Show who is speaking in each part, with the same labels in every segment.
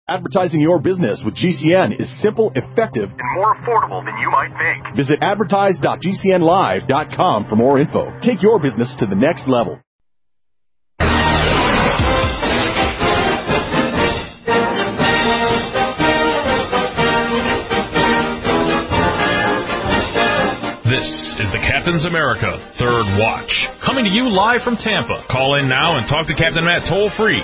Speaker 1: Advertising your business with GCN is simple, effective, and more affordable than you might think. Visit advertise.gcnlive.com for more info. Take your business to the next level.
Speaker 2: This is the Captain's America Third Watch, coming to you live from Tampa. Call in now and talk to Captain Matt toll-free,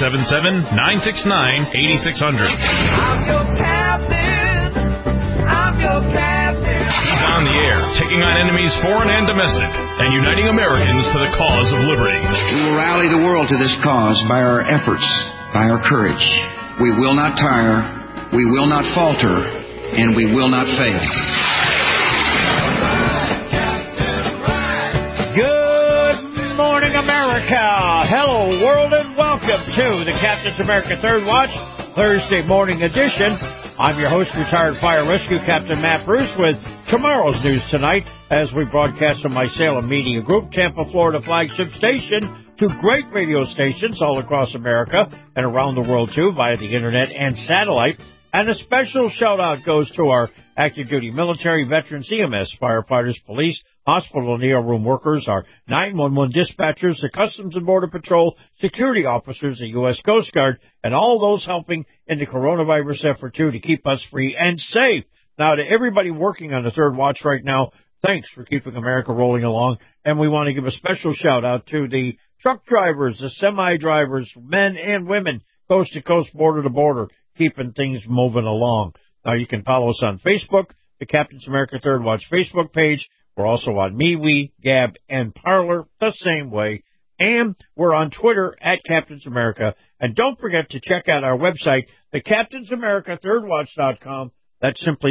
Speaker 2: 877-969-8600.
Speaker 3: I'm your captain. I'm your captain.
Speaker 2: He's on the air, taking on enemies foreign and domestic, and uniting Americans to the cause of liberty.
Speaker 4: We will rally the world to this cause by our efforts, by our courage. We will not tire, we will not falter, and we will not fail.
Speaker 5: Good morning, America. Hello, world, and welcome to the Captain's America Third Watch, Thursday morning edition. I'm your host, retired fire rescue Captain Matt Bruce, with tomorrow's news tonight as we broadcast from my Salem Media Group, Tampa, Florida flagship station, to great radio stations all across America and around the world, too, via the internet and satellite. And a special shout-out goes to our active duty military, veterans, EMS, firefighters, police, hospital and ER room workers, our 911 dispatchers, the Customs and Border Patrol, security officers, the U.S. Coast Guard, and all those helping in the coronavirus effort, too, to keep us free and safe. Now, to everybody working on the Third Watch right now, thanks for keeping America rolling along. And we want to give a special shout-out to the truck drivers, the semi-drivers, men and women, coast to coast, border to border, keeping things moving along. Now, you can follow us on Facebook, the Captain's America Third Watch Facebook page. We're also on MeWe, Gab, and Parler the same way. And we're on Twitter at Captain's America. And don't forget to check out our website, thecaptainsamerica3rdwatch.com. That's simply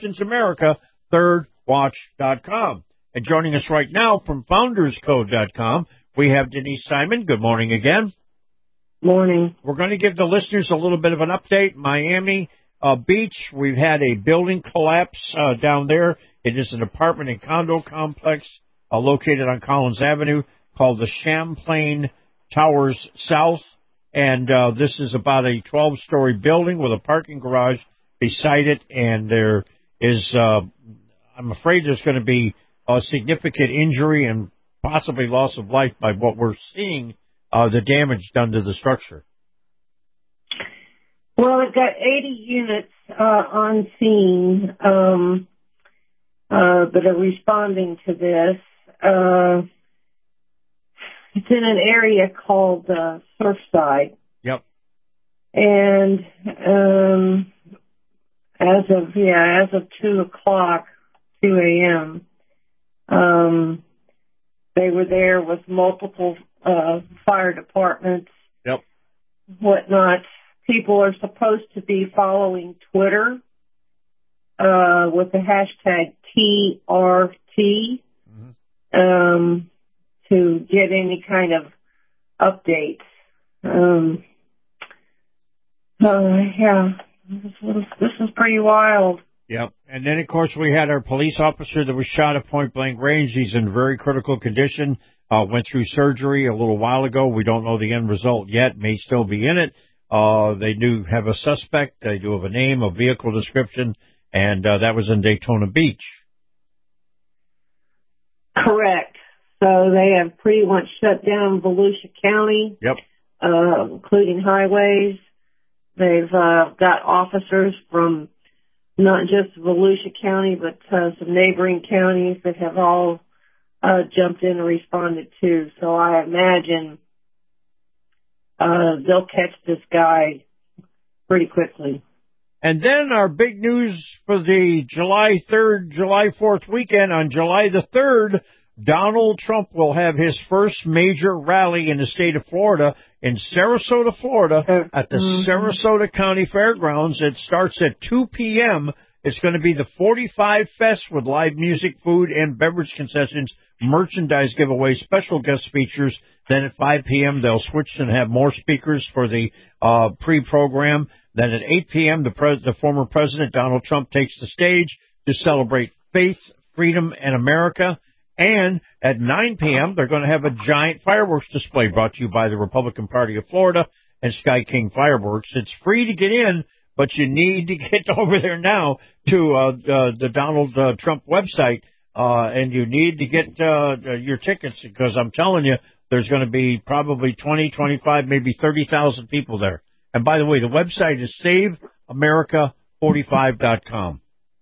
Speaker 5: thecaptainsamerica3rdwatch.com. And joining us right now from founderscode.com, we have Denise Simon. Good morning again.
Speaker 6: Morning.
Speaker 5: We're going to give the listeners a little bit of an update. Miami Beach, we've had a building collapse down there. It is an apartment and condo complex located on Collins Avenue called the Champlain Towers South. And this is about a 12-story building with a parking garage beside it. And there is, I'm afraid there's going to be a significant injury and possibly loss of life by what we're seeing, the damage done to the structure.
Speaker 6: Well, we've got 80 units on scene that are responding to this. It's in an area called Surfside.
Speaker 5: Yep.
Speaker 6: And as of 2 a.m., they were there with multiple fire departments,
Speaker 5: yep,
Speaker 6: whatnot. People are supposed to be following Twitter with the hashtag TRT to get any kind of updates. This is pretty wild.
Speaker 5: Yep. And then, of course, we had our police officer that was shot at point-blank range. He's in very critical condition, went through surgery a little while ago. We don't know the end result yet, may still be in it. They do have a suspect. They do have a name, a vehicle description, and that was in Daytona Beach.
Speaker 6: Correct. So they have pretty much shut down Volusia County,
Speaker 5: yep,
Speaker 6: including highways. They've got officers from not just Volusia County, but some neighboring counties that have all jumped in and responded too. So I imagine they'll catch this guy pretty quickly.
Speaker 5: And then our big news for the July 3rd, July 4th weekend. On July the 3rd, Donald Trump will have his first major rally in the state of Florida, in Sarasota, Florida, at the Sarasota County Fairgrounds. It starts at 2 p.m. It's going to be the 45 Fest with live music, food, and beverage concessions, merchandise giveaway, special guest speakers. Then at 5 p.m., they'll switch and have more speakers for the pre-program. Then at 8 p.m., the former president, Donald Trump, takes the stage to celebrate faith, freedom, and America. And at 9 p.m., they're going to have a giant fireworks display brought to you by the Republican Party of Florida. and Sky King Fireworks. It's free to get in, but you need to get over there now to the Donald Trump website, and you need to get your tickets, because I'm telling you, there's going to be probably 20, 25, maybe 30,000 people there. And by the way, the website is SaveAmerica45.com.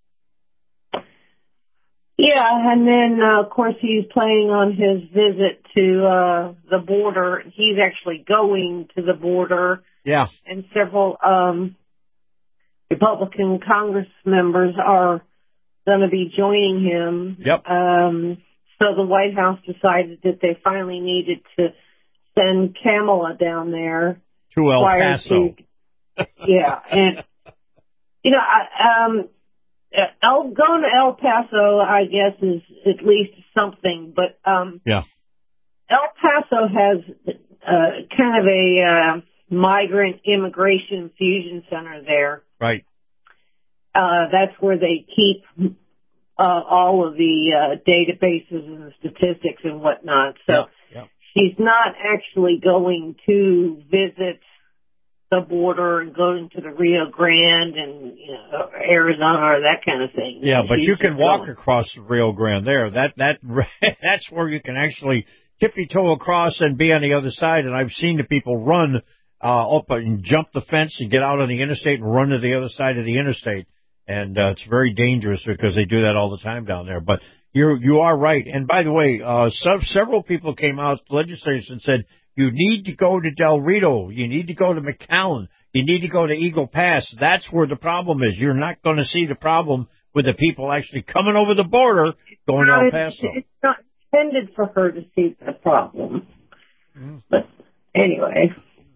Speaker 6: Yeah, and then, of course, he's planning on his visit to the border. He's actually going to the border.
Speaker 5: Yeah.
Speaker 6: And several Republican Congress members are going to be joining him.
Speaker 5: Yep.
Speaker 6: So the White House decided that they finally needed to send Kamala down there.
Speaker 5: To El Paso.
Speaker 6: Yeah, and, you know, going to El Paso, I guess, is at least something, but
Speaker 5: yeah.
Speaker 6: El Paso has kind of a migrant immigration fusion center there.
Speaker 5: Right.
Speaker 6: That's where they keep all of the databases and the statistics and whatnot. So she's not actually going to visit the border and going to the Rio Grande and Arizona or that kind of thing.
Speaker 5: Yeah, but you can walk across the Rio Grande there. That's where you can actually tippy-toe across and be on the other side. And I've seen the people run up and jump the fence and get out on the interstate and run to the other side of the interstate. And it's very dangerous because they do that all the time down there. But you are right. And by the way, several people came out, legislators, and said, you need to go to Del Rito. You need to go to McAllen. You need to go to Eagle Pass. That's where the problem is. You're not going to see the problem with the people actually coming over the border going to El Paso.
Speaker 6: It's not intended for her to see the problem. But anyway.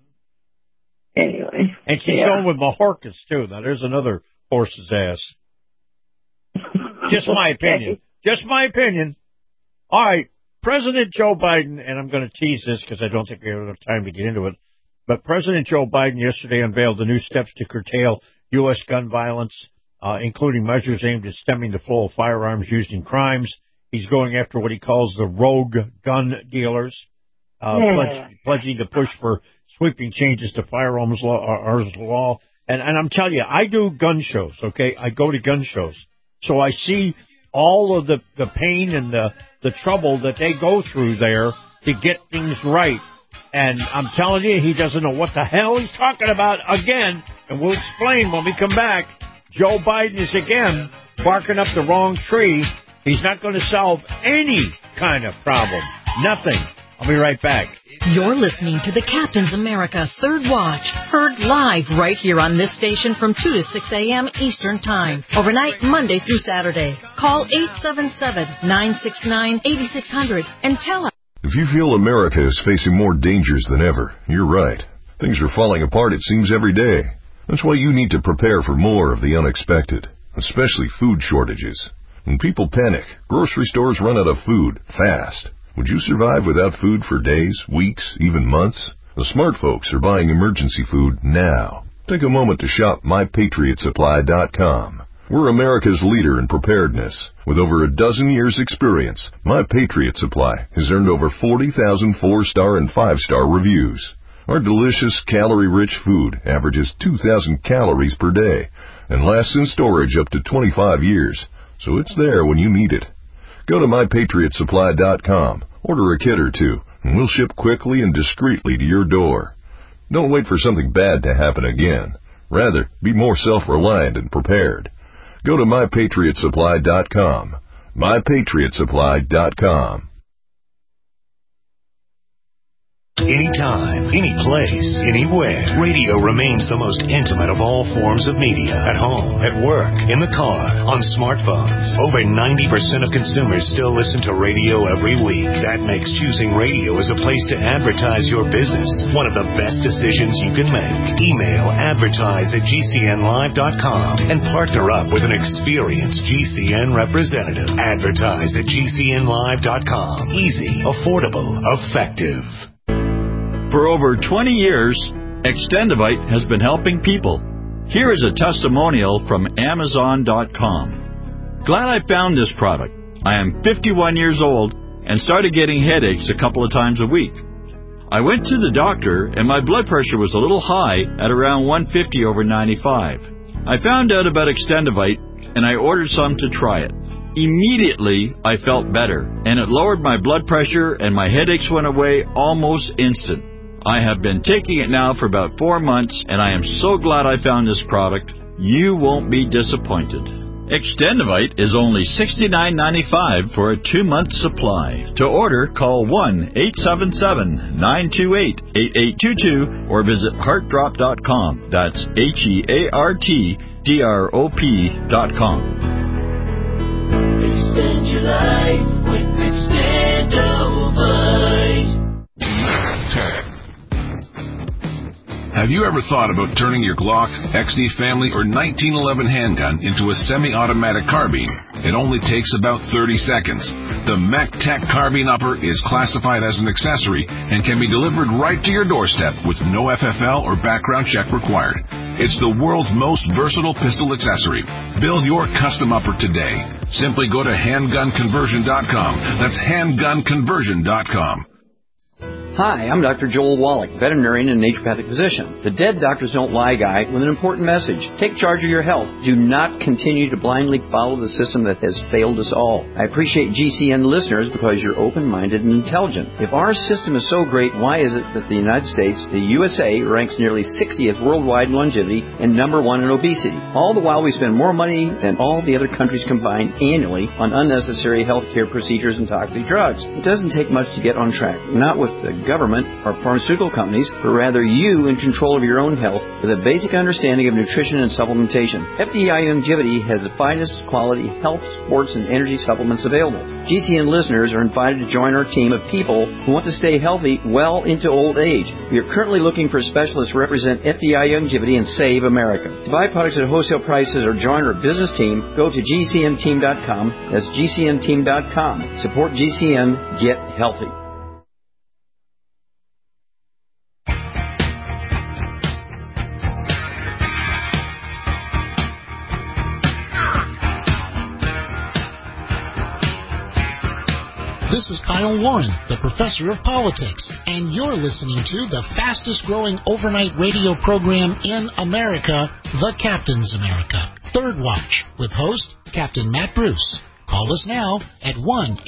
Speaker 5: And she's going with Mayorkas, too. Now, there's another horse's ass. Just my opinion. Just my opinion. All right. President Joe Biden, and I'm going to tease this because I don't think we have enough time to get into it, but President Joe Biden yesterday unveiled the new steps to curtail U.S. gun violence, including measures aimed at stemming the flow of firearms used in crimes. He's going after what he calls the rogue gun dealers, pledging to push for sweeping changes to firearms law. And I'm telling you, I do gun shows, okay? I go to gun shows. So I see all of the pain and the trouble that they go through there to get things right. And I'm telling you, he doesn't know what the hell he's talking about again. And we'll explain when we come back. Joe Biden is again barking up the wrong tree. He's not going to solve any kind of problem. Nothing. I'll be right back.
Speaker 7: You're listening to the Captain's America Third Watch, heard live right here on this station from 2 to 6 a.m. Eastern Time, overnight Monday through Saturday. Call 877-969-8600 and tell us.
Speaker 8: If you feel America is facing more dangers than ever, you're right. Things are falling apart, it seems, every day. That's why you need to prepare for more of the unexpected, especially food shortages. When people panic, grocery stores run out of food fast. Would you survive without food for days, weeks, even months? The smart folks are buying emergency food now. Take a moment to shop MyPatriotSupply.com. We're America's leader in preparedness. With over a dozen years' experience, My Patriot Supply has earned over 40,000 4-star and 5-star reviews. Our delicious, calorie-rich food averages 2,000 calories per day and lasts in storage up to 25 years, so it's there when you need it. Go to MyPatriotSupply.com, order a kit or two, and we'll ship quickly and discreetly to your door. Don't wait for something bad to happen again. Rather, be more self-reliant and prepared. Go to MyPatriotSupply.com. MyPatriotSupply.com.
Speaker 9: Anytime, any place, anywhere. Radio remains the most intimate of all forms of media. At home, at work, in the car, on smartphones. Over 90% of consumers still listen to radio every week. That makes choosing radio as a place to advertise your business one of the best decisions you can make. Email advertise@gcnlive.com and partner up with an experienced GCN representative. Advertise@gcnlive.com. Easy, affordable, effective.
Speaker 10: For over 20 years, Extendivite has been helping people. Here is a testimonial from Amazon.com. Glad I found this product. I am 51 years old and started getting headaches a couple of times a week. I went to the doctor, and my blood pressure was a little high at around 150/95. I found out about Extendivite, and I ordered some to try it. Immediately, I felt better, and it lowered my blood pressure, and my headaches went away almost instant. I have been taking it now for about 4 months, and I am so glad I found this product. You won't be disappointed. Extendivite is only $69.95 for a 2-month supply. To order, call 1-877-928-8822 or visit heartdrop.com. That's HEARTDROP.com.
Speaker 3: Extend your life with Extendivite.
Speaker 11: Have you ever thought about turning your Glock, XD Family, or 1911 handgun into a semi-automatic carbine? It only takes about 30 seconds. The MacTac Carbine Upper is classified as an accessory and can be delivered right to your doorstep with no FFL or background check required. It's the world's most versatile pistol accessory. Build your custom upper today. Simply go to handgunconversion.com. That's handgunconversion.com.
Speaker 12: Hi, I'm Dr. Joel Wallach, veterinarian and naturopathic physician. The Dead Doctors Don't Lie guy with an important message. Take charge of your health. Do not continue to blindly follow the system that has failed us all. I appreciate GCN listeners because you're open-minded and intelligent. If our system is so great, why is it that the United States, the USA, ranks nearly 60th worldwide in longevity and number 1 in obesity? All the while we spend more money than all the other countries combined annually on unnecessary healthcare procedures and toxic drugs. It doesn't take much to get on track. Not with the government or pharmaceutical companies, but rather you in control of your own health with a basic understanding of nutrition and supplementation. FDI Longevity has the finest quality health, sports, and energy supplements available. GCN listeners are invited to join our team of people who want to stay healthy well into old age. We are currently looking for specialists to represent FDI Longevity and Save America. To buy products at wholesale prices or join our business team, go to GCNteam.com. That's GCNteam.com. Support GCN. Get healthy.
Speaker 13: This is Kyle Warren, the professor of politics, and you're listening to the fastest-growing overnight radio program in America, The Captain's America, Third Watch, with host Captain Matt Bruce. Call us now at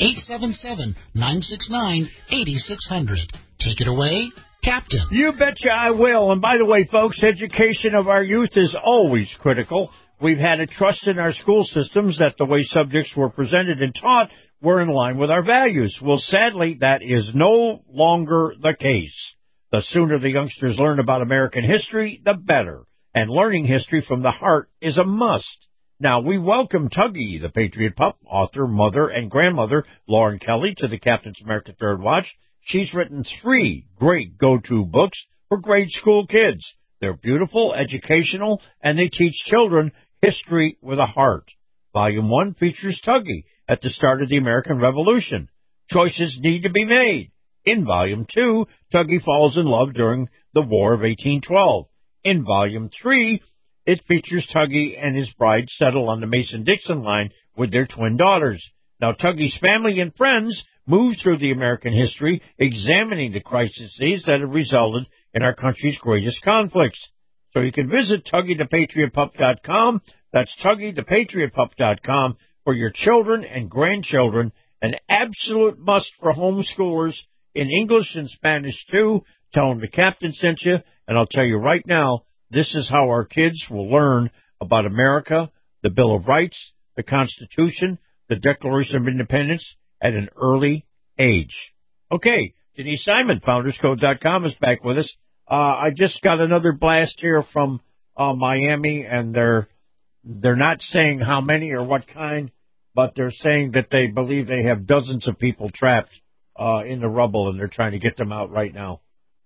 Speaker 13: 1-877-969-8600. Take it away, Captain.
Speaker 5: You betcha I will. And by the way, folks, education of our youth is always critical. We've had a trust in our school systems that the way subjects were presented and taught were in line with our values. Well, sadly, that is no longer the case. The sooner the youngsters learn about American history, the better. And learning history from the heart is a must. Now, we welcome Tuggy, the Patriot Pup, author, mother, and grandmother, Lauren Kelly, to the Captain's America Third Watch. She's written 3 great go-to books for grade school kids. They're beautiful, educational, and they teach children history with a heart. Volume 1 features Tuggy at the start of the American Revolution. Choices need to be made. In Volume 2, Tuggy falls in love during the War of 1812. In Volume 3, it features Tuggy and his bride settle on the Mason-Dixon line with their twin daughters. Now, Tuggy's family and friends move through the American history, examining the crises that have resulted in our country's greatest conflicts. So you can visit TuggyThePatriotPup.com. That's TuggyThePatriotPup.com for your children and grandchildren. An absolute must for homeschoolers in English and Spanish, too. Tell them the Captain sent you, and I'll tell you right now, this is how our kids will learn about America, the Bill of Rights, the Constitution, the Declaration of Independence at an early age. Okay, Denise Simon, FoundersCode.com, is back with us. I just got another blast here from Miami, and they're not saying how many or what kind, but they're saying that they believe they have dozens of people trapped in the rubble, and they're trying to get them out right now.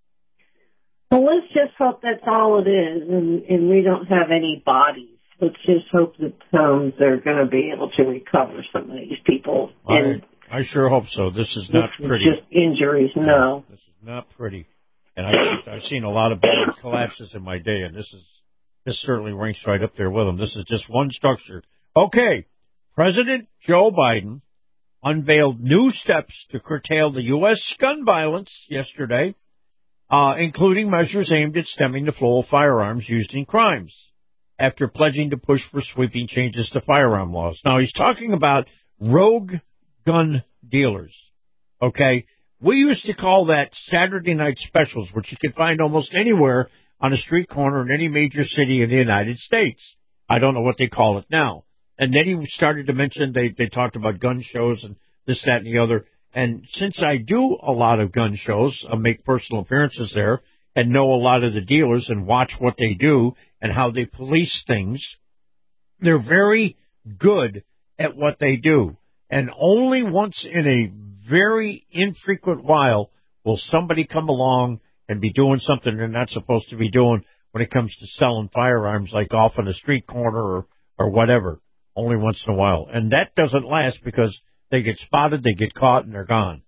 Speaker 6: Well, let's just hope that's all it is, and we don't have any bodies. Let's just hope that they're going to be able to recover some of these people.
Speaker 5: I sure hope so. This is not pretty.
Speaker 6: Just injuries, no.
Speaker 5: This is not pretty. And I've seen a lot of big collapses in my day, and this certainly ranks right up there with them. This is just one structure. Okay, President Joe Biden unveiled new steps to curtail the U.S. gun violence yesterday. including measures aimed at stemming the flow of firearms used in crimes, after pledging to push for sweeping changes to firearm laws. Now, he's talking about rogue gun dealers, okay? We used to call that Saturday night specials, which you can find almost anywhere on a street corner in any major city in the United States. I don't know what they call it now. And then he started to mention they talked about gun shows and this, that, and the other. And since I do a lot of gun shows, I make personal appearances there and know a lot of the dealers and watch what they do and how they police things, they're very good at what they do. And only once in a very infrequent while will somebody come along and be doing something they're not supposed to be doing when it comes to selling firearms, like off on a street corner or whatever, only once in a while. And that doesn't last because they get spotted, they get caught, and they're gone.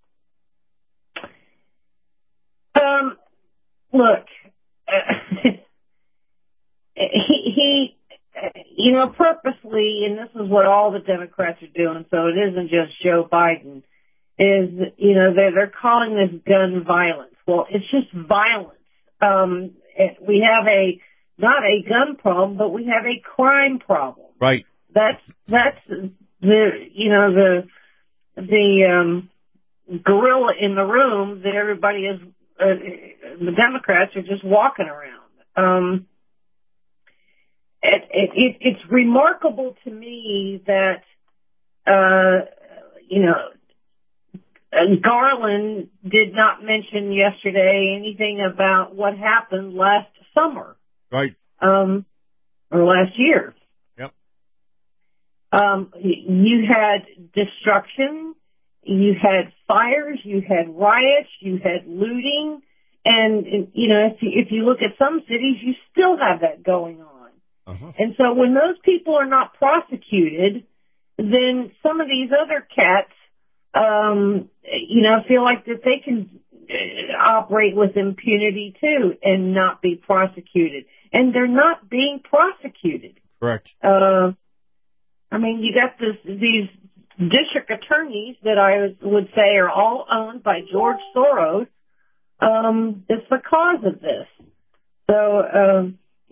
Speaker 6: Look, he purposely, and this is what all the Democrats are doing, so it isn't just Joe Biden, is, they're calling this gun violence. Well, it's just violence. We have not a gun problem, but we have a crime problem.
Speaker 5: Right.
Speaker 6: That's the gorilla in the room that everybody is, the Democrats are just walking around. It's remarkable to me that, Garland did not mention yesterday anything about what happened last summer.
Speaker 5: Right.
Speaker 6: Or last year.
Speaker 5: Yep.
Speaker 6: You had destruction, you had fires, you had riots, you had looting, and if you look at some cities, you still have that going on.
Speaker 5: Uh-huh.
Speaker 6: And so when those people are not prosecuted, then some of these other cats, feel like that they can operate with impunity too and not be prosecuted. And they're not being prosecuted.
Speaker 5: Correct.
Speaker 6: You got these district attorneys that I would say are all owned by George Soros. It's the cause of this. So,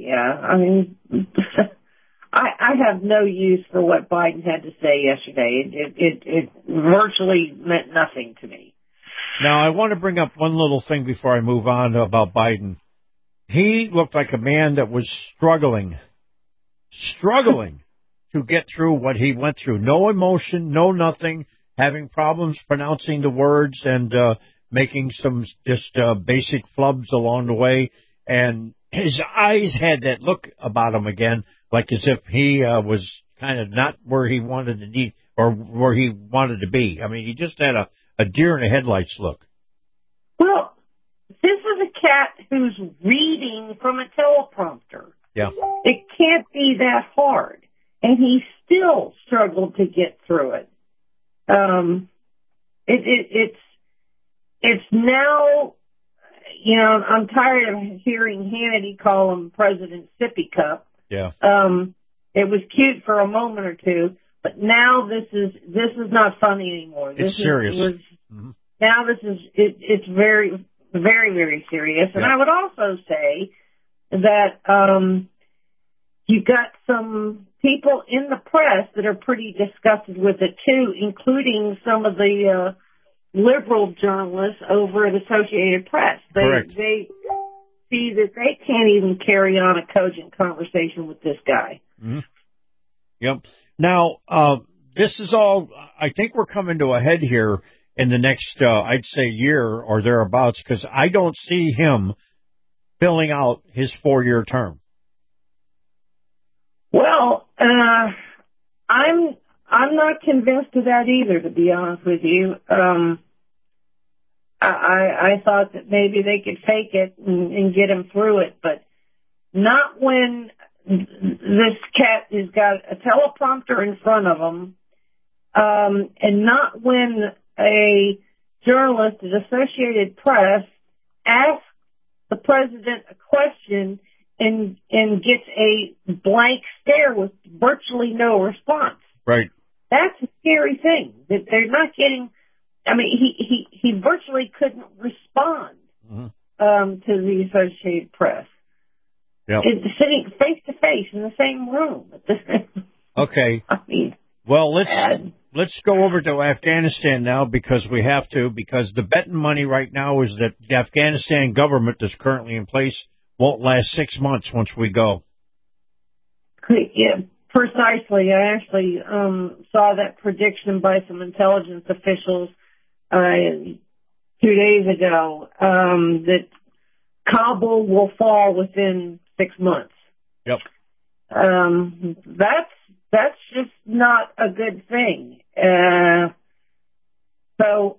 Speaker 6: I have no use for what Biden had to say yesterday. It virtually meant nothing to me.
Speaker 5: Now, I want to bring up one little thing before I move on about Biden. He looked like a man that was struggling to get through what he went through. No emotion, no nothing, having problems pronouncing the words and making some just basic flubs along the way. And his eyes had that look about him again, like as if he was kind of not where he wanted to be or where he wanted to be. I mean, he just had a deer in the headlights look.
Speaker 6: Well, this is a cat who's reading from a teleprompter.
Speaker 5: Yeah.
Speaker 6: It can't be that hard. And he still struggled to get through it. It's now, I'm tired of hearing Hannity call him President Sippy Cup.
Speaker 5: Yeah.
Speaker 6: It was cute for a moment or two, but now this is not funny anymore.
Speaker 5: It's serious.
Speaker 6: Now it's very, very, very serious. And I would also say that you've got some people in the press that are pretty disgusted with it too, including some of the liberal journalists over at Associated Press.
Speaker 5: Correct.
Speaker 6: They see that they can't even carry on a cogent conversation with this guy.
Speaker 5: Mm-hmm. Yep. Now, this is all, I think we're coming to a head here in the next, I'd say, year or thereabouts, because I don't see him filling out his 4-year term.
Speaker 6: Well, I'm not convinced of that either, to be honest with you. I thought that maybe they could fake it and get him through it, but not when this cat has got a teleprompter in front of him, and not when a journalist at Associated Press asks the president a question and gets a blank stare with virtually no response.
Speaker 5: Right.
Speaker 6: That's a scary thing, that they're not getting. I mean, he virtually couldn't respond.
Speaker 5: Mm-hmm.
Speaker 6: to the Associated Press.
Speaker 5: Yep.
Speaker 6: It's sitting face to face in the same room.
Speaker 5: Okay.
Speaker 6: I mean,
Speaker 5: well, let's go over to Afghanistan now because we have to, because the betting money right now is that the Afghanistan government that's currently in place won't last 6 months once we go.
Speaker 6: Yeah, precisely. I actually saw that prediction by some intelligence officials 2 days ago that Kabul will fall within 6 months.
Speaker 5: Yep.
Speaker 6: That's just not a good thing. So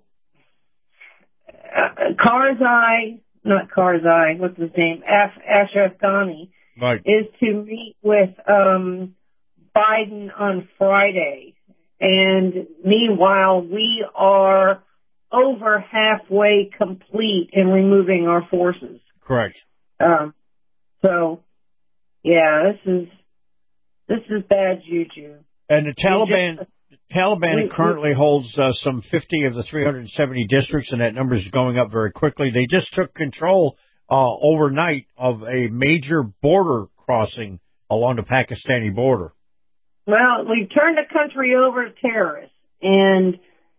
Speaker 6: Karzai, what's his name? Ashraf Ghani,
Speaker 5: right,
Speaker 6: is to meet with Biden on Friday. And meanwhile, we are over halfway complete in removing our forces.
Speaker 5: Correct.
Speaker 6: So, yeah, this is bad juju.
Speaker 5: And the Taliban currently holds some 50 of the 370 districts, and that number is going up very quickly. They just took control overnight of a major border crossing along the Pakistani border.
Speaker 6: Well, we've turned the country over to terrorists, and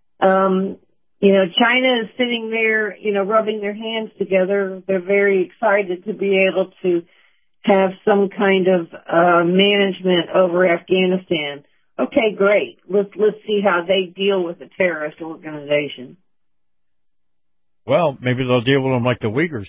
Speaker 6: China is sitting there, rubbing their hands together. They're very excited to be able to have some kind of management over Afghanistan. Okay, great. Let's see how they deal with the terrorist organization.
Speaker 5: Well, maybe they'll deal with them like the Uyghurs.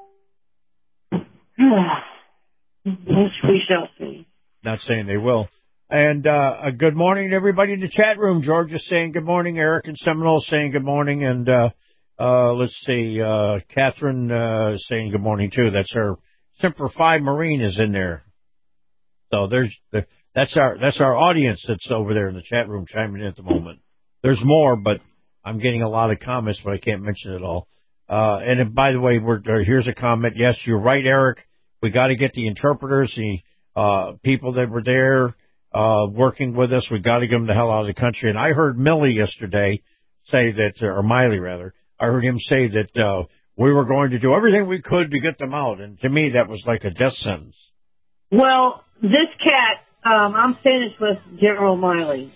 Speaker 6: We shall see.
Speaker 5: Not saying they will. And good morning to everybody in the chat room. George is saying good morning. Eric and Seminole saying good morning. And let's see, Catherine saying good morning, too. That's her Semper Fi Marine is in there. So that's our audience that's over there in the chat room chiming in at the moment. There's more, but I'm getting a lot of comments, but I can't mention it all. And by the way, here's a comment. Yes, you're right, Eric. We got to get the interpreters, the people that were there working with us. We got to get them the hell out of the country. And I heard Millie yesterday say that, or Miley rather, I heard him say that we were going to do everything we could to get them out. And to me, that was like a death sentence.
Speaker 6: Well, this cat, I'm finished with General Miley.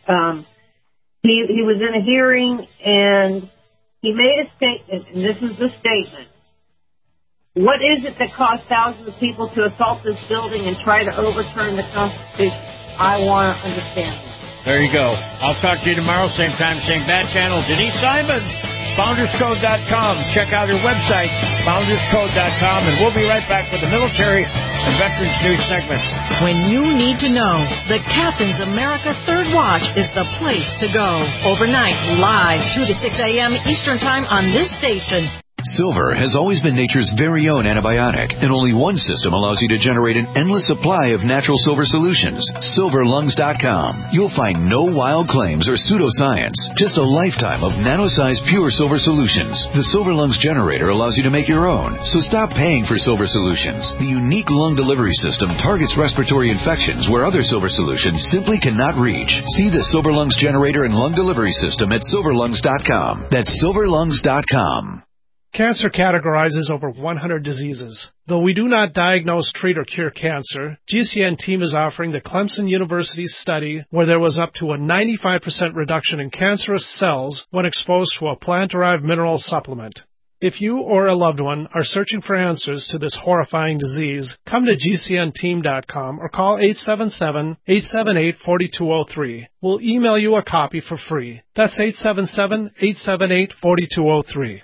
Speaker 6: He was in a hearing and he made a statement, and this is the statement. What is it that caused thousands of people to assault this building and try to overturn the Constitution? I want to understand that.
Speaker 5: There you go. I'll talk to you tomorrow, same time, same bat channel. Denise Simon, FoundersCode.com. Check out her website, FoundersCode.com, and we'll be right back with the military and veterans news segment.
Speaker 7: When you need to know, the Captain's America Third Watch is the place to go. Overnight, live, 2 to 6 a.m. Eastern Time on this station.
Speaker 14: Silver has always been nature's very own antibiotic, and only one system allows you to generate an endless supply of natural silver solutions. SilverLungs.com. You'll find no wild claims or pseudoscience, just a lifetime of nano-sized pure silver solutions. The Silver Lungs generator allows you to make your own, so stop paying for silver solutions. The unique lung delivery system targets respiratory infections where other silver solutions simply cannot reach. See the Silver Lungs generator and lung delivery system at SilverLungs.com. That's SilverLungs.com.
Speaker 15: Cancer categorizes over 100 diseases. Though we do not diagnose, treat, or cure cancer, GCN team is offering the Clemson University study where there was up to a 95% reduction in cancerous cells when exposed to a plant-derived mineral supplement. If you or a loved one are searching for answers to this horrifying disease, come to GCNteam.com or call 877-878-4203. We'll email you a copy for free. That's 877-878-4203.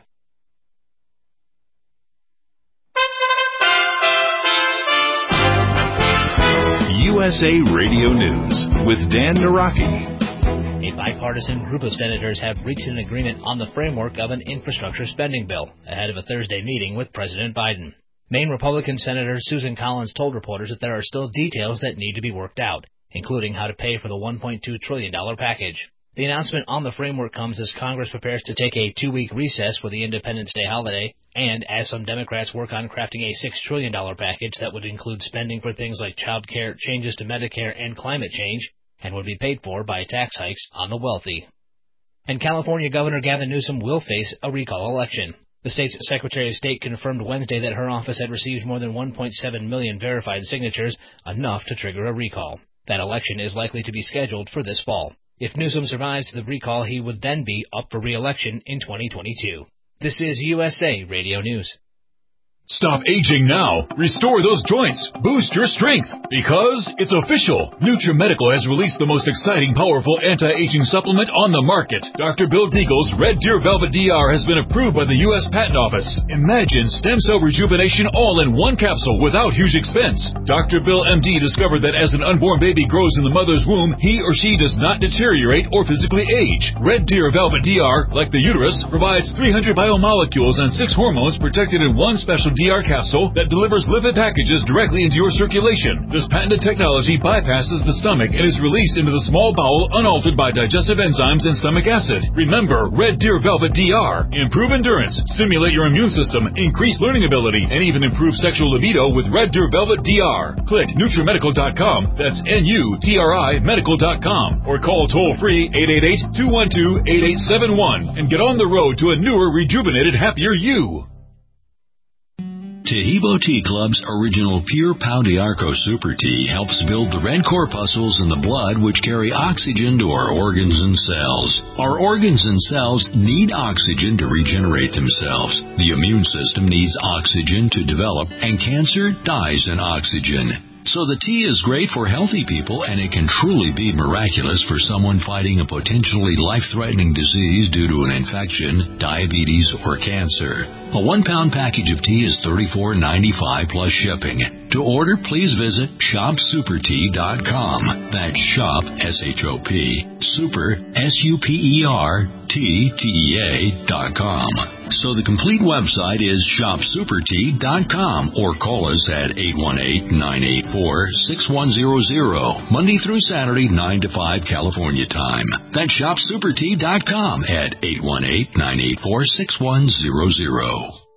Speaker 2: USA Radio News with Dan Naraki.
Speaker 16: A bipartisan group of senators have reached an agreement on the framework of an infrastructure spending bill ahead of a Thursday meeting with President Biden. Maine Republican Senator Susan Collins told reporters that there are still details that need to be worked out, including how to pay for the $1.2 trillion package. The announcement on the framework comes as Congress prepares to take a 2-week recess for the Independence Day holiday, and as some Democrats work on crafting a $6 trillion package that would include spending for things like child care, changes to Medicare, and climate change, and would be paid for by tax hikes on the wealthy. And California Governor Gavin Newsom will face a recall election. The state's Secretary of State confirmed Wednesday that her office had received more than 1.7 million verified signatures, enough to trigger a recall. That election is likely to be scheduled for this fall. If Newsom survives the recall, he would then be up for re-election in 2022. This is USA Radio News.
Speaker 1: Stop aging now. Restore those joints. Boost your strength. Because it's official. NutriMedical has released the most exciting, powerful anti-aging supplement on the market. Dr. Bill Deagle's Red Deer Velvet DR has been approved by the U.S. Patent Office. Imagine stem cell rejuvenation all in one capsule without huge expense. Dr. Bill MD discovered that as an unborn baby grows in the mother's womb, he or she does not deteriorate or physically age. Red Deer Velvet DR, like the uterus, provides 300 biomolecules and 6 hormones protected in one special DR capsule that delivers lipid packages directly into your circulation. This patented technology bypasses the stomach and is released into the small bowel unaltered by digestive enzymes and stomach acid. Remember, Red Deer Velvet DR. Improve endurance, stimulate your immune system, increase learning ability, and even improve sexual libido with Red Deer Velvet DR. Click NutriMedical.com, that's NUTRI Medical.com, or call toll-free 888-212-8871 and get on the road to a newer, rejuvenated, happier you.
Speaker 17: Tahibo Tea Club's original Pure Pau d'Arco Super Tea helps build the red corpuscles in the blood which carry oxygen to our organs and cells. Our organs and cells need oxygen to regenerate themselves. The immune system needs oxygen to develop, and cancer dies in oxygen. So the tea is great for healthy people, and it can truly be miraculous for someone fighting a potentially life-threatening disease due to an infection, diabetes, or cancer. A 1-pound package of tea is $34.95 plus shipping. To order, please visit shopsupertea.com. That's shop, S-H-O-P, super, S-U-P-E-R-T-T-E-A.com. So the complete website is shopsupertea.com, or call us at 818-984-6100, Monday through Saturday, 9 to 5 California time. That's shopsupertea.com at 818-984-6100.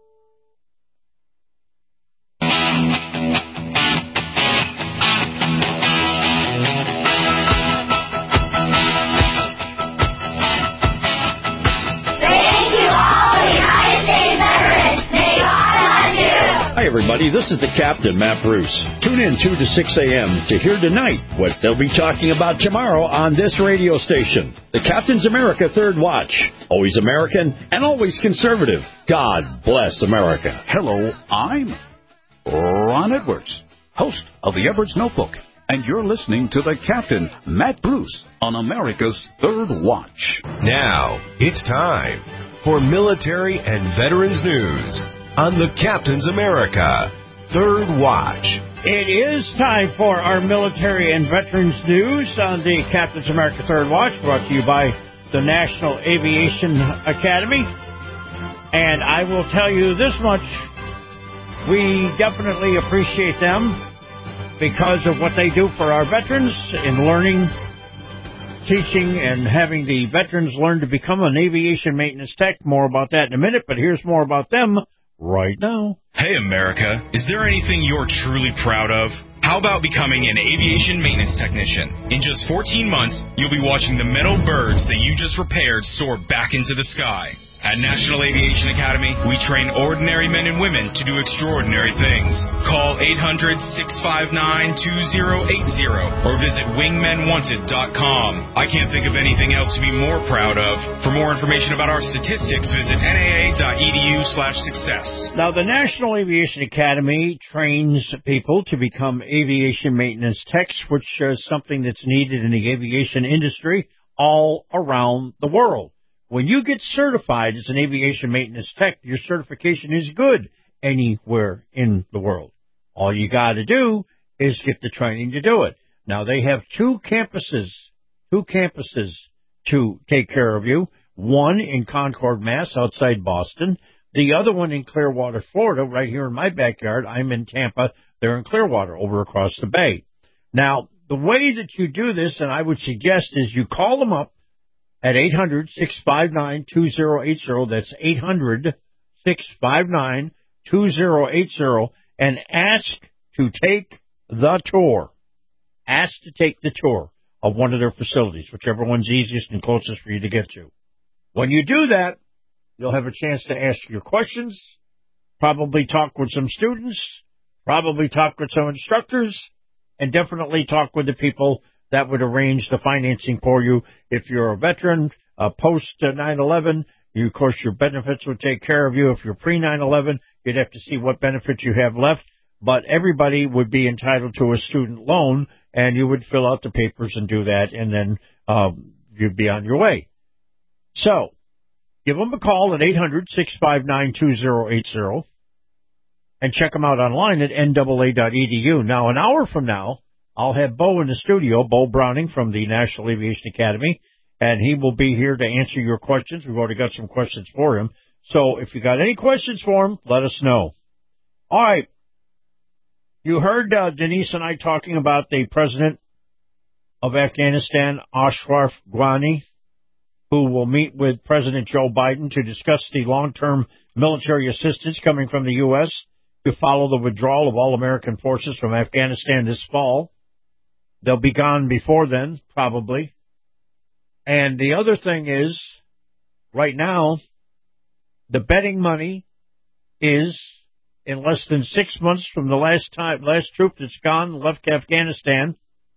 Speaker 5: Hi, everybody. This is the Captain, Matt Bruce. Tune in 2 to 6 a.m. to hear tonight what they'll be talking about tomorrow on this radio station. The Captain's America Third Watch. Always American and always conservative. God bless America.
Speaker 18: Hello, I'm Ron Edwards, host of the Edwards Notebook, and you're listening to the Captain, Matt Bruce, on America's Third Watch.
Speaker 19: Now, it's time for military and veterans news on the Captain's America Third Watch.
Speaker 5: It is time for our military and veterans news on the Captain's America Third Watch, brought to you by the National Aviation Academy. And I will tell you this much, we definitely appreciate them because of what they do for our veterans in learning, teaching, and having the veterans learn to become an aviation maintenance tech. More about that in a minute, but here's more about them right now.
Speaker 20: Hey, America, is there anything you're truly proud of? How about becoming an aviation maintenance technician? In just 14 months, you'll be watching the metal birds that you just repaired soar back into the sky. At National Aviation Academy, we train ordinary men and women to do extraordinary things. Call 800-659-2080 or visit wingmenwanted.com. I can't think of anything else to be more proud of. For more information about our statistics, visit naa.edu/success.
Speaker 5: Now, the National Aviation Academy trains people to become aviation maintenance techs, which is something that's needed in the aviation industry all around the world. When you get certified as an aviation maintenance tech, your certification is good anywhere in the world. All you got to do is get the training to do it. Now, they have two campuses to take care of you. One in Concord, Mass, outside Boston. The other one in Clearwater, Florida, right here in my backyard. I'm in Tampa. They're in Clearwater, over across the bay. Now, the way that you do this, and I would suggest, is you call them up at 800-659-2080. That's 800-659-2080, and ask to take the tour. Ask to take the tour of one of their facilities, whichever one's easiest and closest for you to get to. When you do that, You'll have a chance to ask your questions, probably talk with some students, probably talk with some instructors, and definitely talk with the people that would arrange the financing for you. If you're a veteran, post 9/11, of course, your benefits would take care of you. If you're pre-9/11, you'd have to see what benefits you have left. But everybody would be entitled to a student loan, and you would fill out the papers and do that, and then you'd be on your way. So, give them a call at 800-659-2080, and check them out online at NAA.edu. Now, an hour from now, I'll have Bo in the studio, Bo Browning from the National Aviation Academy, and he will be here to answer your questions. We've already got some questions for him. So if you got any questions for him, let us know. All right. You heard Denise and I talking about the president of Afghanistan, Ashraf Ghani, who will meet with President Joe Biden to discuss the long-term military assistance coming from the U.S. to follow the withdrawal of all American forces from Afghanistan this fall. They'll be gone before then, probably. And the other thing is, right now, the betting money is, in less than 6 months from the last troop that's left Afghanistan,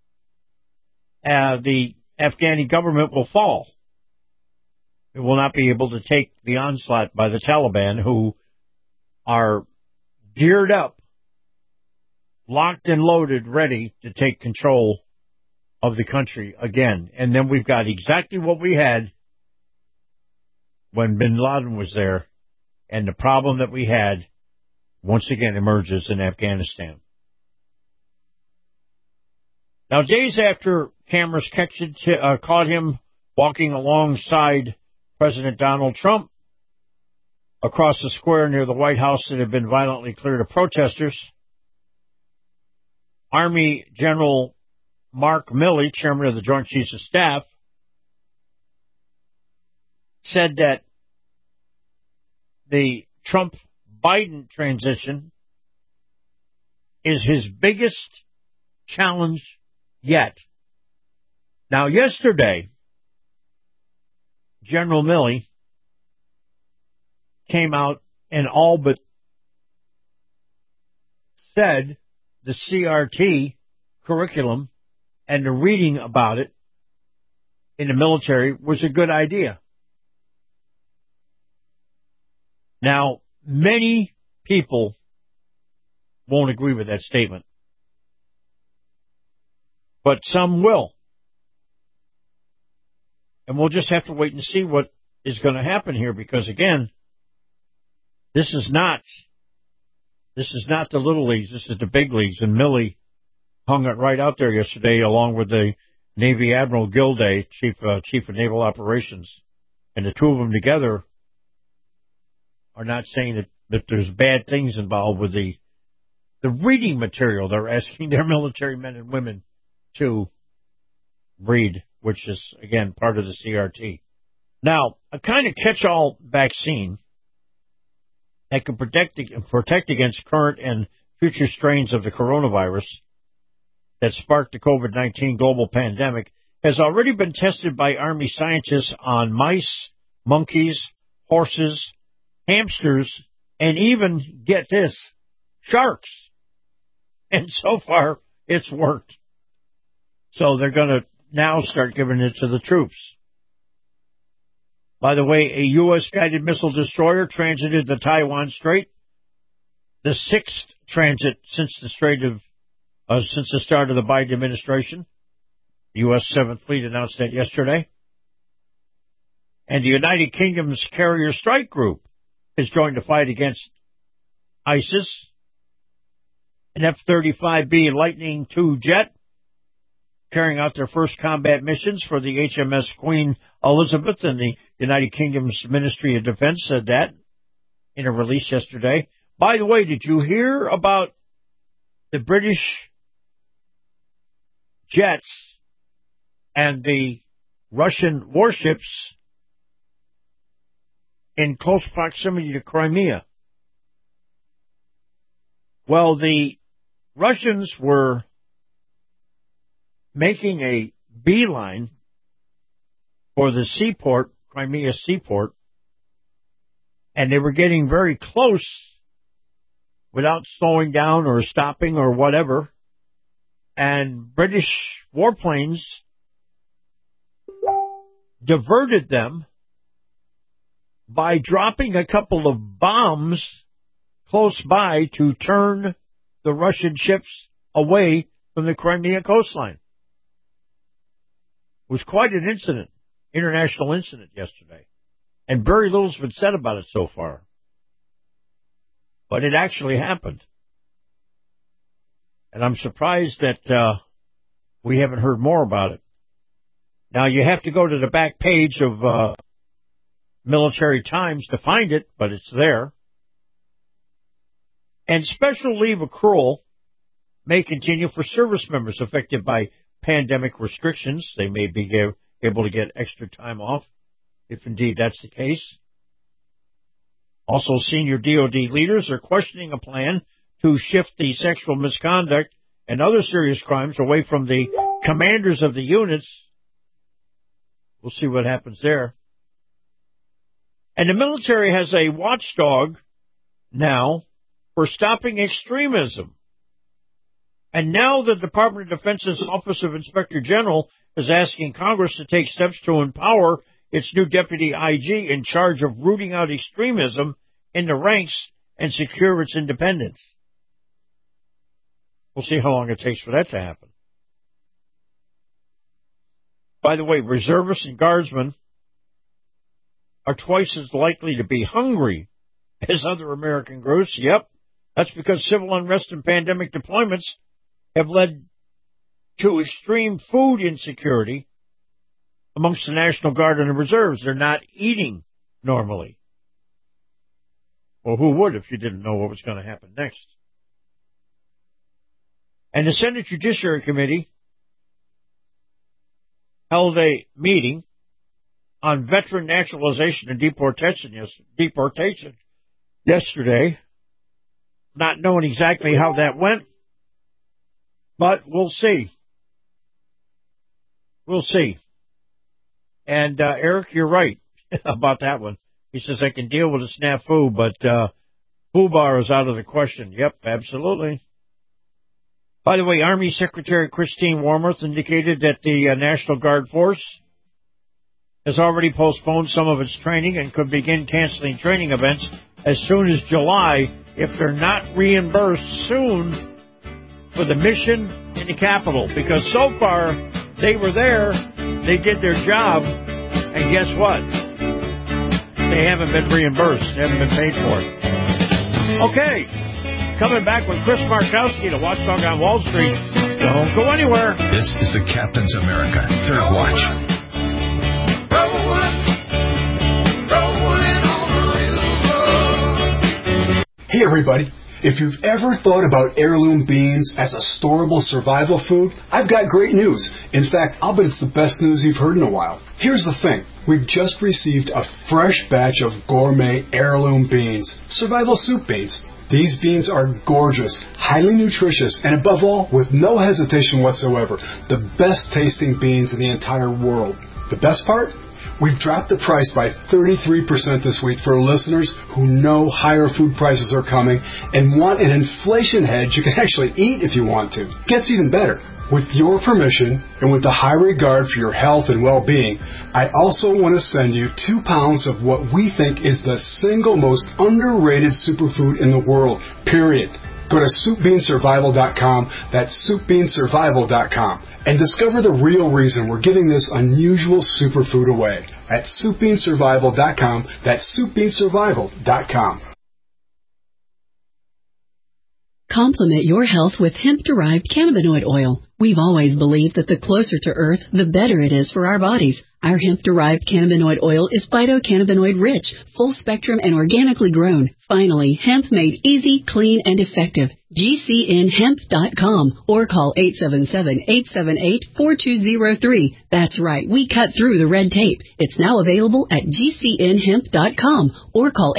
Speaker 5: the Afghani government will fall. It will not be able to take the onslaught by the Taliban, who are geared up, locked and loaded, ready to take control of the country again. And then we've got exactly what we had when bin Laden was there, and the problem that we had once again emerges in Afghanistan. Now, days after cameras caught him walking alongside President Donald Trump across the square near the White House that had been violently cleared of protesters, Army General Mark Milley, chairman of the Joint Chiefs of Staff, said that the Trump-Biden transition is his biggest challenge yet. Now, yesterday, General Milley came out and all but said the CRT curriculum and the reading about it in the military was a good idea. Now, many people won't agree with that statement, but some will. And we'll just have to wait and see what is going to happen here, because, again, this is not the little leagues, this is the big leagues, and Milley hung it right out there yesterday along with the Navy Admiral Gilday, Chief of Naval Operations. And the two of them together are not saying that there's bad things involved with the reading material they're asking their military men and women to read, which is, again, part of the CRT. Now, a kind of catch-all vaccine that can protect against current and future strains of the coronavirus that sparked the COVID-19 global pandemic has already been tested by Army scientists on mice, monkeys, horses, hamsters, and even, get this, sharks. And so far, it's worked. So they're going to now start giving it to the troops. By the way, a U.S. guided missile destroyer transited the Taiwan Strait, the sixth transit since the start of the Biden administration. The U.S. 7th Fleet announced that yesterday. And the United Kingdom's Carrier Strike Group has joined the fight against ISIS. An F-35B Lightning II jet carrying out their first combat missions for the HMS Queen Elizabeth, and the United Kingdom's Ministry of Defense said that in a release yesterday. By the way, did you hear about the British jets and the Russian warships in close proximity to Crimea? Well, the Russians were making a beeline for the seaport, Crimea seaport, And they were getting very close without slowing down or stopping or whatever. And British warplanes diverted them by dropping a couple of bombs close by to turn the Russian ships away from the Crimea coastline. It was quite an incident, international incident yesterday. And very little's been said about it so far. But it actually happened. And I'm surprised that we haven't heard more about it. Now, you have to go to the back page of Military Times to find it, but it's there. And special leave accrual may continue for service members affected by pandemic restrictions. They may be able to get extra time off, if indeed that's the case. Also, senior DOD leaders are questioning a plan to shift the sexual misconduct and other serious crimes away from the commanders of the units. We'll see what happens there. And the military has a watchdog now for stopping extremism. And now the Department of Defense's Office of Inspector General is asking Congress to take steps to empower its new deputy IG in charge of rooting out extremism in the ranks and secure its independence. We'll see how long it takes for that to happen. By the way, reservists and guardsmen are twice as likely to be hungry as other American groups. Yep, that's because civil unrest and pandemic deployments have led to extreme food insecurity amongst the National Guard and the reserves. They're not eating normally. Well, who would if you didn't know what was going to happen next? And the Senate Judiciary Committee held a meeting on veteran naturalization and deportation yesterday, not knowing exactly how that went, but we'll see. We'll see. And Eric, you're right about that one. He says I can deal with a snafu, but FUBAR is out of the question. Yep, absolutely. By the way, Army Secretary Christine Wormuth indicated that the National Guard force has already postponed some of its training and could begin canceling training events as soon as July if they're not reimbursed soon for the mission in the Capitol. Because so far, they were there, they did their job, and guess what? They haven't been reimbursed. They haven't been paid for it. Okay. Coming back with Chris Markowski, the Watchdog on Wall Street. Don't go anywhere.
Speaker 19: This is the Captain's America Third Watch.
Speaker 21: Hey, everybody. If you've ever thought about heirloom beans as a storable survival food, I've got great news. In fact, I'll bet it's the best news you've heard in a while. Here's the thing. We've just received a fresh batch of gourmet heirloom beans, survival soup beans. These beans are gorgeous, highly nutritious, and above all, with no hesitation whatsoever, the best tasting beans in the entire world. The best part? We've dropped the price by 33% this week for listeners who know higher food prices are coming and want an inflation hedge you can actually eat if you want to. Gets even better. With your permission, and with a high regard for your health and well-being, I also want to send you 2 pounds of what we think is the single most underrated superfood in the world, period. Go to SoupBeanSurvival.com, that's SoupBeanSurvival.com, and discover the real reason we're giving this unusual superfood away at SoupBeanSurvival.com, that's SoupBeanSurvival.com.
Speaker 22: Complement your health with hemp-derived cannabinoid oil. We've always believed that the closer to Earth, the better it is for our bodies. Our hemp-derived cannabinoid oil is phytocannabinoid-rich, full-spectrum, and organically grown. Finally, hemp made easy, clean, and effective. GCNHemp.com or call 877-878-4203. That's right, we cut through the red tape. It's now available at GCNHemp.com or call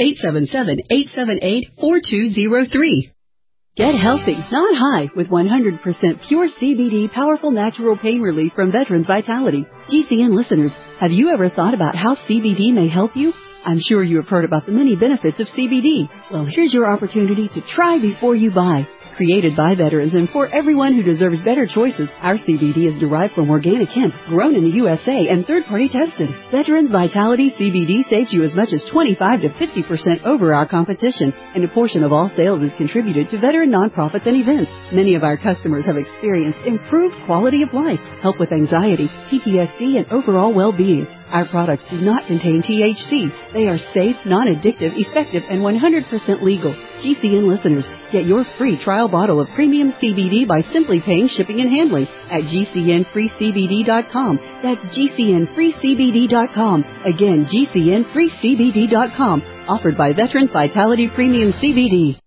Speaker 22: 877-878-4203. Get healthy, not high, with 100% pure CBD powerful natural pain relief from Veterans Vitality. GCN listeners, have you ever thought about how CBD may help you? I'm sure you have heard about the many benefits of CBD. Well, here's your opportunity to try before you buy. Created by veterans and for everyone who deserves better choices, our CBD is derived from organic hemp, grown in the USA and third-party tested. Veterans Vitality CBD saves you as much as 25 to 50% over our competition, and a portion of all sales is contributed to veteran nonprofits and events. Many of our customers have experienced improved quality of life, help with anxiety, PTSD, and overall well-being. Our products do not contain THC. They are safe, non-addictive, effective, and 100% legal. GCN listeners, get your free trial bottle of premium CBD by simply paying shipping and handling at GCNFreeCBD.com. That's GCNFreeCBD.com. Again, GCNFreeCBD.com. Offered by Veterans Vitality Premium CBD.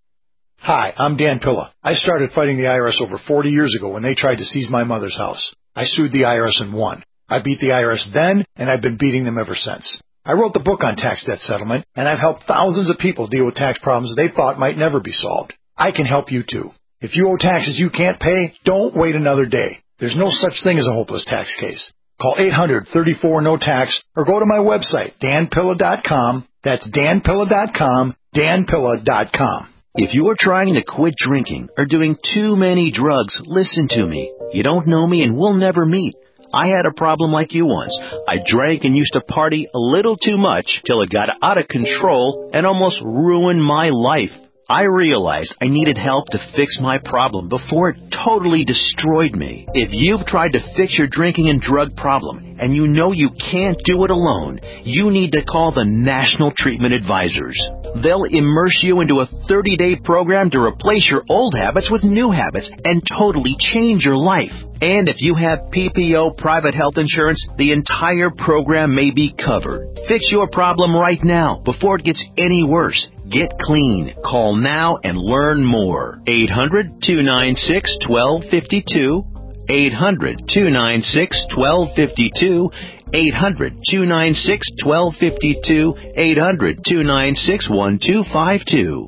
Speaker 4: Hi, I'm Dan Pilla. I started fighting the IRS over 40 years ago when they tried to seize my mother's house. I sued the IRS and won. I beat the IRS then, and I've been beating them ever since. I wrote the book on tax debt settlement, and I've helped thousands of people deal with tax problems they thought might never be solved. I can help you too. If you owe taxes you can't pay, don't wait another day. There's no such thing as a hopeless tax case. Call 800-34-NO-TAX or go to my website, danpilla.com. That's danpilla.com, danpilla.com.
Speaker 8: If you are trying to quit drinking or doing too many drugs, listen to me. You don't know me and we'll never meet. I had a problem like you once. I drank and used to party a little too much till it got out of control and almost ruined my life. I realized I needed help to fix my problem before it totally destroyed me. If you've tried to fix your drinking and drug problem and you know you can't do it alone, you need to call the National Treatment Advisors. They'll immerse you into a 30-day program to replace your old habits with new habits and totally change your life. And if you have PPO private health insurance, the entire program may be covered. Fix your problem right now before it gets any worse. Get clean. Call now and learn more. 800-296-1252. 800-296-1252. 800-296-1252. 800-296-1252.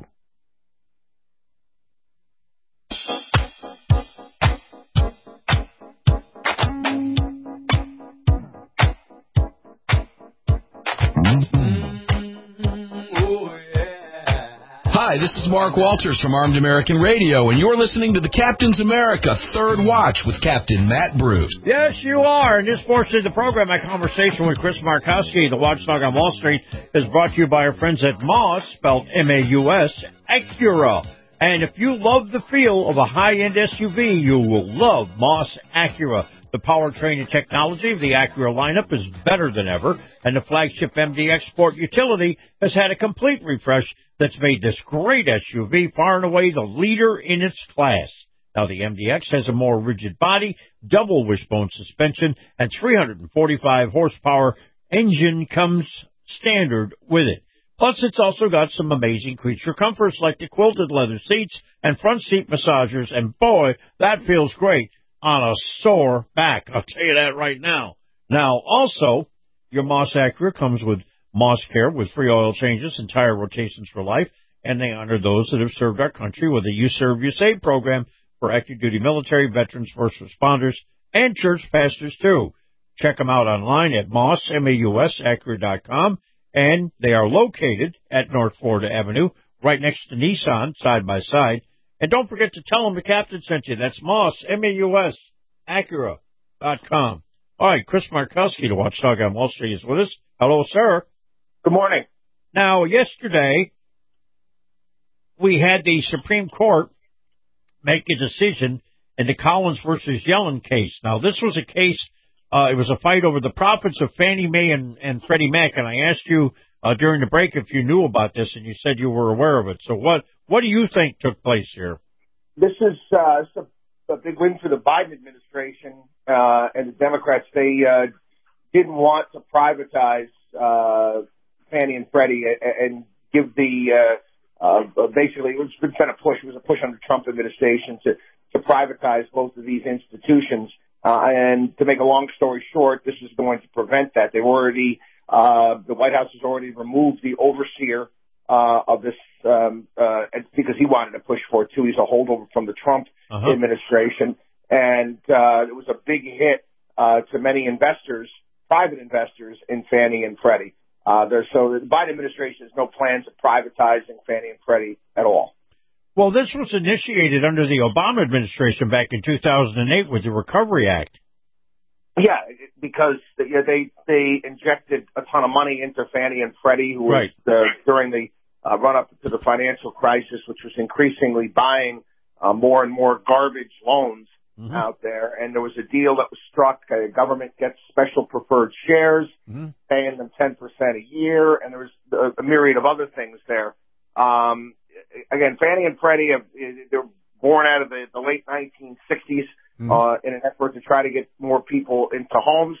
Speaker 23: Hi, this is Mark Walters from Armed American Radio, and you're listening to the Captain's America Third Watch with Captain Matt Bruce.
Speaker 5: Yes, you are. In this portion of the program, my conversation with Chris Markowski, the watchdog on Wall Street, is brought to you by our friends at Moss, spelled M-A-U-S, Acura. And if you love the feel of a high-end SUV, you will love Moss Acura. The powertrain and technology of the Acura lineup is better than ever, and the flagship MDX Sport Utility has had a complete refresh that's made this great SUV far and away the leader in its class. Now, the MDX has a more rigid body, double wishbone suspension, and 345 horsepower engine comes standard with it. Plus, it's also got some amazing creature comforts like the quilted leather seats and front seat massagers, and boy, that feels great on a sore back. I'll tell you that right now. Now, also, your Moss Acura comes with Moss Care with free oil changes and tire rotations for life, and they honor those that have served our country with a You Serve, You Save program for active duty military, veterans, first responders, and church pastors, too. Check them out online at Moss, MAUS, and they are located at North Florida Avenue, right next to Nissan, side by side. And don't forget to tell them the captain sent you. That's Moss, MAUS, Acura.com. All right, Chris Markowski, the watchdog on Wall Street, is with us. Hello, sir.
Speaker 24: Good morning.
Speaker 5: Now, yesterday, we had the Supreme Court make a decision in the Collins versus Yellen case. Now, this was a case, it was a fight over the profits of Fannie Mae and Freddie Mac, and I asked you during the break if you knew about this, and you said you were aware of it. So what do you think took place here?
Speaker 24: This is a big win for the Biden administration and the Democrats. They didn't want to privatize Fannie and Freddie and give the basically it was a push. It was a push on the Trump administration to privatize both of these institutions. And to make a long story short, this is going to prevent that. They've already the White House has already removed the overseer of this because he wanted to push for it too. He's a holdover from the Trump administration, and it was a big hit to many investors, private investors in Fannie and Freddie. So the Biden administration has no plans of privatizing Fannie and Freddie at all.
Speaker 5: Well, this was initiated under the Obama administration back in 2008 with the Recovery Act.
Speaker 24: Yeah, because they injected a ton of money into Fannie and Freddie, who was during the run-up to the financial crisis, which was increasingly buying more and more garbage loans out there. And there was a deal that was struck. The government gets special preferred shares, paying them 10% a year, and there was a myriad of other things there. Again, Fannie and Freddie, they're born out of the late 1960s in an effort to try to get more people into homes.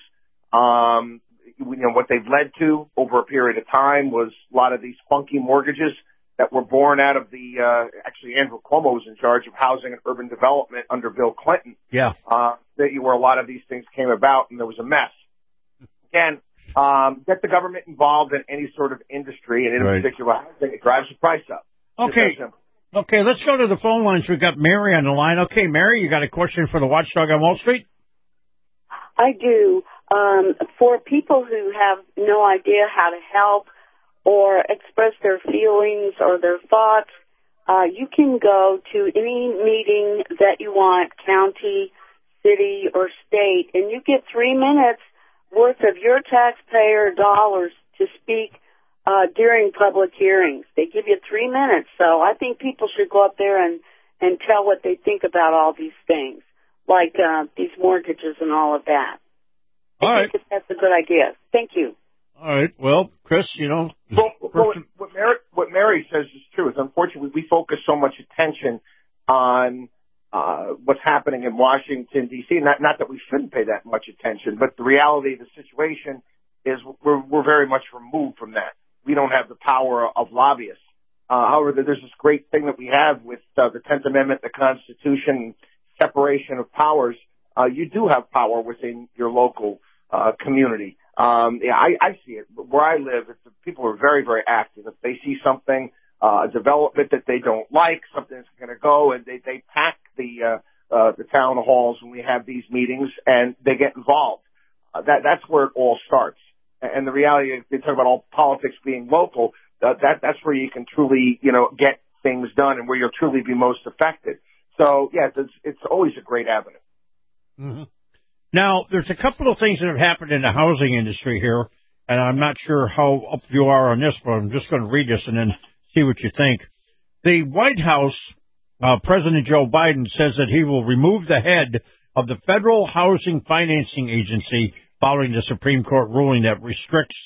Speaker 24: What they've led to over a period of time was a lot of these funky mortgages that were born out of actually Andrew Cuomo was in charge of housing and urban development under Bill Clinton.
Speaker 5: Yeah.
Speaker 24: Where a lot of these things came about and there was a mess. Again, get the government involved in any sort of industry, and in particular housing, it drives the price up.
Speaker 5: Okay, let's go to the phone lines. We've got Mary on the line. Okay, Mary, you got a question for the watchdog on Wall Street?
Speaker 3: I do. For people who have no idea how to help or express their feelings or their thoughts, you can go to any meeting that you want, county, city, or state, and you get 3 minutes worth of your taxpayer dollars to speak during public hearings. They give you 3 minutes, so I think people should go up there and tell what they think about all these things, like these mortgages and all of that. I think that's a good idea. Thank you.
Speaker 5: All right. Well, Chris,
Speaker 24: what Mary says is true. Is unfortunately we focus so much attention on what's happening in Washington, D.C. Not that we shouldn't pay that much attention, but the reality of the situation is we're very much removed from that. We don't have the power of lobbyists. However, there's this great thing that we have with the 10th Amendment, the Constitution, separation of powers. You do have power within your local community. I see it. Where I live, people are very, very active. If they see something, a development that they don't like, something that's going to go, and they pack the town halls when we have these meetings, and they get involved. That's where it all starts. And the reality is, they talk about all politics being local. That's where you can truly, get things done and where you'll truly be most effective. So, yeah, it's always a great avenue.
Speaker 5: Mm-hmm. Now, there's a couple of things that have happened in the housing industry here, and I'm not sure how up you are on this, but I'm just going to read this and then see what you think. The White House, President Joe Biden, says that he will remove the head of the Federal Housing Financing Agency following the Supreme Court ruling that restricts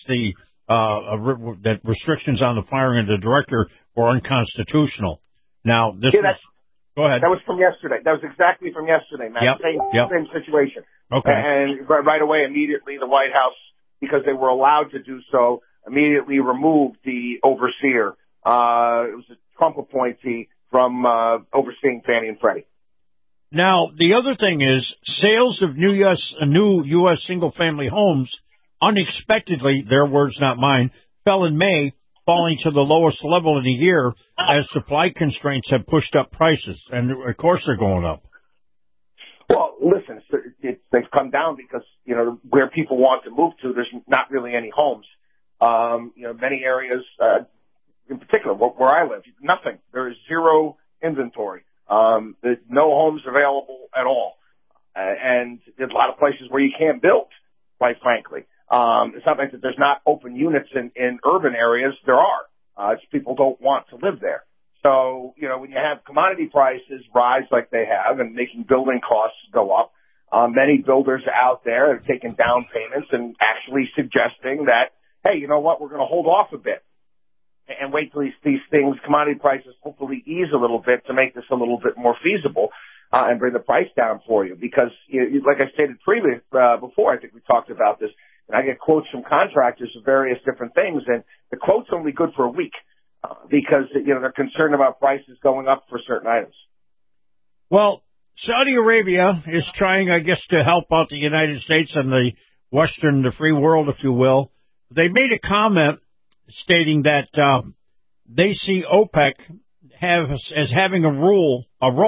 Speaker 5: that restrictions on the firing of the director were unconstitutional. Now, this go ahead.
Speaker 24: That was from yesterday. That was exactly from yesterday, Matt. Same situation.
Speaker 5: Okay.
Speaker 24: And right away, immediately, the White House, because they were allowed to do so, immediately removed the overseer. It was a Trump appointee from overseeing Fannie and Freddie.
Speaker 5: Now, the other thing is sales of new U.S. single-family homes unexpectedly, their words, not mine, fell in May, falling to the lowest level in a year as supply constraints have pushed up prices. And, of course, they're going up.
Speaker 24: Well, listen, they've come down because, where people want to move to, there's not really any homes. Many areas, in particular, where I live, nothing. There is zero inventory. There's no homes available at all. And there's a lot of places where you can't build, quite frankly. It's not like that there's not open units in urban areas. There are. It's people don't want to live there. So, when you have commodity prices rise like they have and making building costs go up, many builders out there have taken down payments and actually suggesting that, hey, you know what, we're going to hold off a bit and wait till these things, commodity prices, hopefully ease a little bit to make this a little bit more feasible and bring the price down for you. Because, like I stated before, I think we talked about this, and I get quotes from contractors of various different things, and the quote's only good for a week because, they're concerned about prices going up for certain items.
Speaker 5: Well, Saudi Arabia is trying, I guess, to help out the United States and the free world, if you will. They made a comment stating that they see OPEC as having a role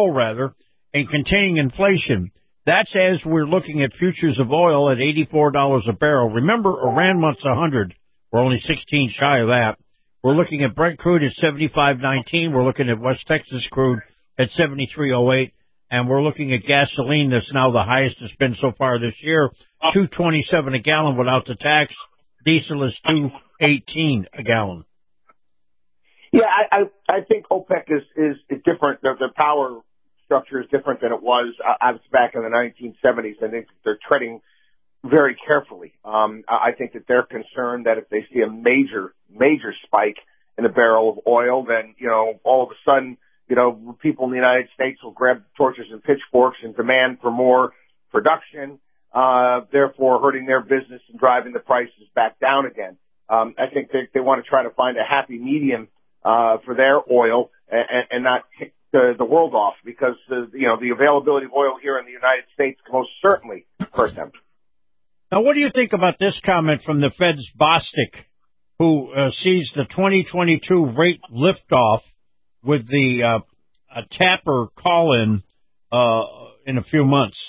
Speaker 5: in containing inflation. That's as we're looking at futures of oil at $84 a barrel. Remember, Iran wants 100. We're only 16 shy of that. We're looking at Brent crude at 75.19. We're looking at West Texas crude at 73.08. And we're looking at gasoline that's now the highest it's been so far this year, $2.27 a gallon without the tax. Diesel is $2.18 a gallon.
Speaker 24: Yeah, I think OPEC is different. Their power structure is different than it was back in the 1970s. I think they're treading very carefully. I think that they're concerned that if they see a major spike in a barrel of oil, then, all of a sudden, people in the United States will grab torches and pitchforks and demand for more production, therefore hurting their business and driving the prices back down again. I think they want to try to find a happy medium for their oil and not kick the world off, because the availability of oil here in the United States can most certainly hurt them.
Speaker 5: Now, what do you think about this comment from the Fed's Bostic, who sees the 2022 rate liftoff with the Tapper call-in in a few months?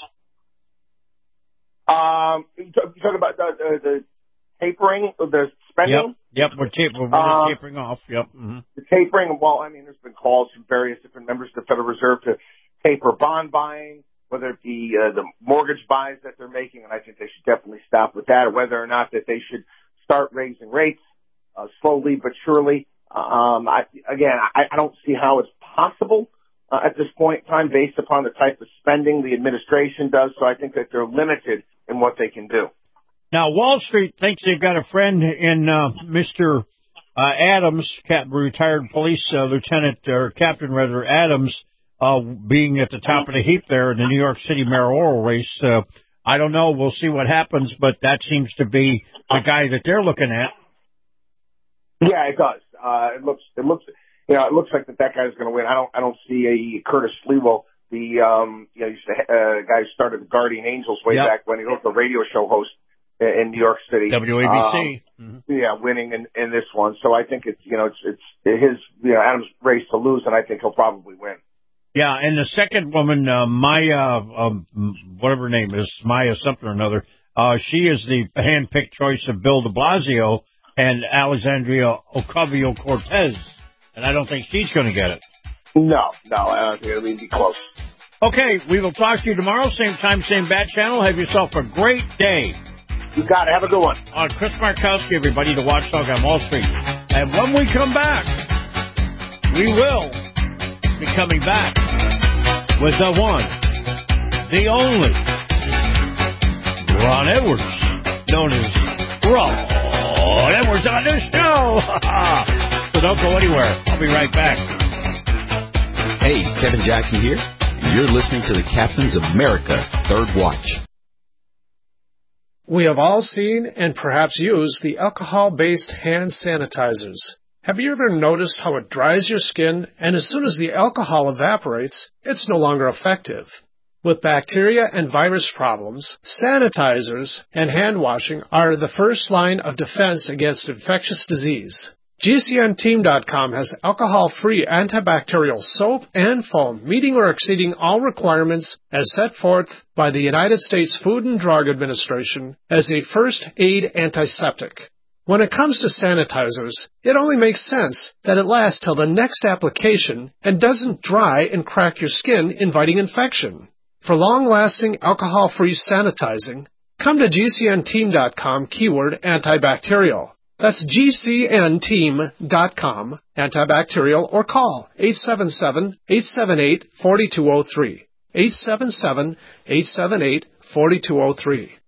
Speaker 24: You talking about the tapering of the spending?
Speaker 5: Yep, we're tapering off. Yep. Mm-hmm.
Speaker 24: The tapering, there's been calls from various different members of the Federal Reserve to taper bond buying, whether it be the mortgage buys that they're making, and I think they should definitely stop with that, or whether or not that they should start raising rates slowly but surely. I don't see how it's possible at this point in time based upon the type of spending the administration does, so I think that they're limited in what they can do.
Speaker 5: Now, Wall Street thinks they've got a friend in Mr. Adams, retired police lieutenant, or captain rather, Adams, being at the top of the heap there in the New York City mayoral race. I don't know. We'll see what happens, but that seems to be the guy that they're looking at.
Speaker 24: Yeah, it does. It looks like that guy's going to win. I don't see a Curtis Lewa, the guy who started the Guardian Angels way back when he was the radio show host in New York City,
Speaker 5: WABC.
Speaker 24: Yeah, winning in this one. So I think it's his Adams' race to lose, and I think he'll probably win.
Speaker 5: Yeah, and the second woman, Maya, whatever her name is, Maya something or another, she is the hand-picked choice of Bill de Blasio and Alexandria Ocasio-Cortez, and I don't think she's going to get it.
Speaker 24: No, I don't think it'll even be close.
Speaker 5: Okay, we will talk to you tomorrow, same time, same bat channel. Have yourself a great day.
Speaker 24: You got it. Have a good one.
Speaker 5: Chris Markowski, everybody, the Watchdog on Wall Street. And when we come back, we will be coming back with the one, the only, Ron Edwards, known as Ron Edwards on this show. So don't go anywhere. I'll be right back.
Speaker 9: Hey, Kevin Jackson here. You're listening to the Captain's America Third Watch.
Speaker 15: We have all seen and perhaps used the alcohol-based hand sanitizers. Have you ever noticed how it dries your skin, and as soon as the alcohol evaporates, it's no longer effective? With bacteria and virus problems, sanitizers and hand washing are the first line of defense against infectious disease. GCNteam.com has alcohol-free antibacterial soap and foam, meeting or exceeding all requirements as set forth by the United States Food and Drug Administration as a first aid antiseptic. When it comes to sanitizers, it only makes sense that it lasts till the next application and doesn't dry and crack your skin, inviting infection. For long-lasting alcohol-free sanitizing, come to GCNteam.com keyword antibacterial. That's GCNteam.com, antibacterial, or call 877-878-4203. 877-878-4203.